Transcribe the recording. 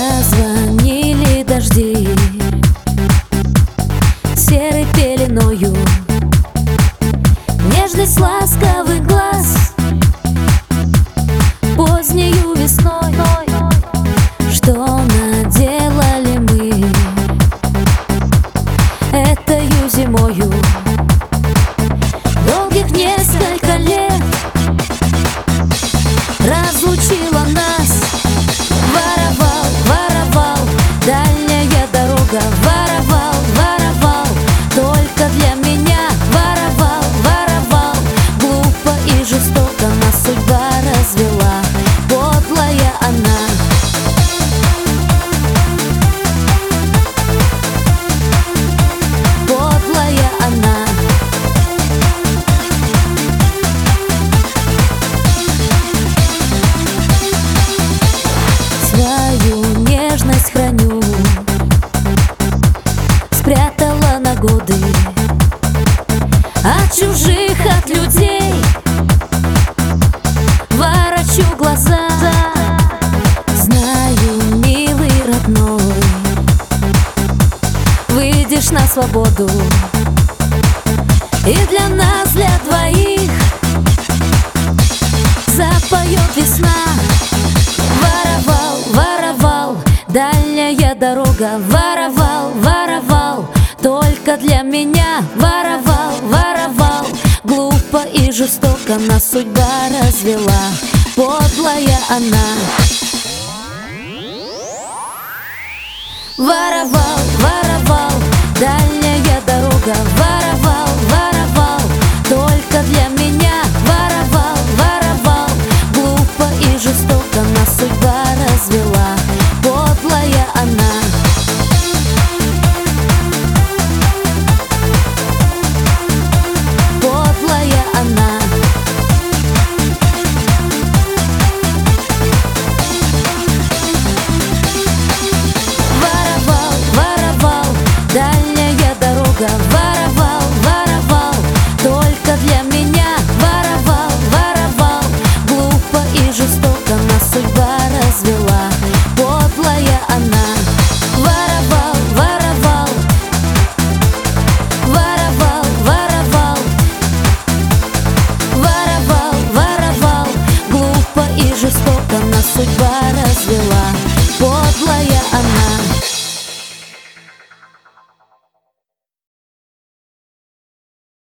Зазвонили дожди серой пеленою, нежность ласковый глаз позднею весной. Что наделали мы этою зимою? Долгих несколько лет разлучила нас. Воровал, воровал, дальняя дорога. Воровал, воровал, только для меня. Воровал, воровал, глупо и жестоко нас судьба развела. Подлая она. Подлая она. Свою нежность храню, спрятала на годы от чужих, от людей. Ворочу глаза, знаю, милый родной, выйдешь на свободу, и для нас, для двоих, запоет весна. Воровал, воровал, дальняя дорога. Воровал, воровал, только для меня. Воровал, воровал, глупо и жестоко нас судьба развела. Подлая она. Воровал, воровал, дальняя